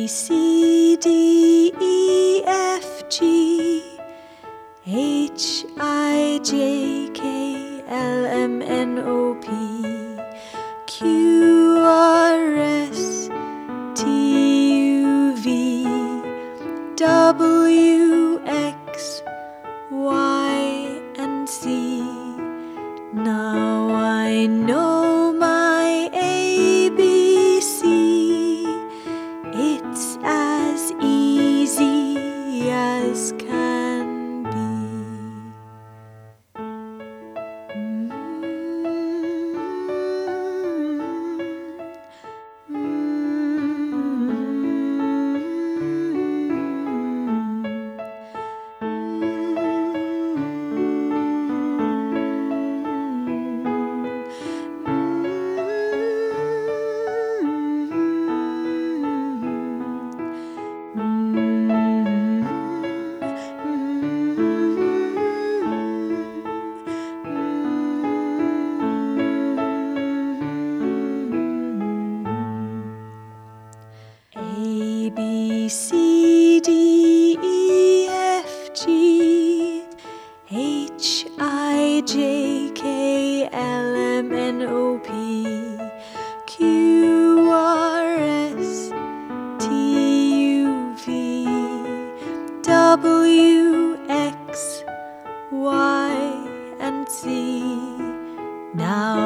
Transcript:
C, D, E, F, G, H, I, J, K, L, M, N, O, P, Q, R, S, T, U, V, W, X, Y, and Z. Now I know my ABC. It's as easy as can be. A, B, C, D, E, F, G, H, I, J, K, L, M, N, O, P, Q, R, S, T, U, V, W, X, Y, and Z. Now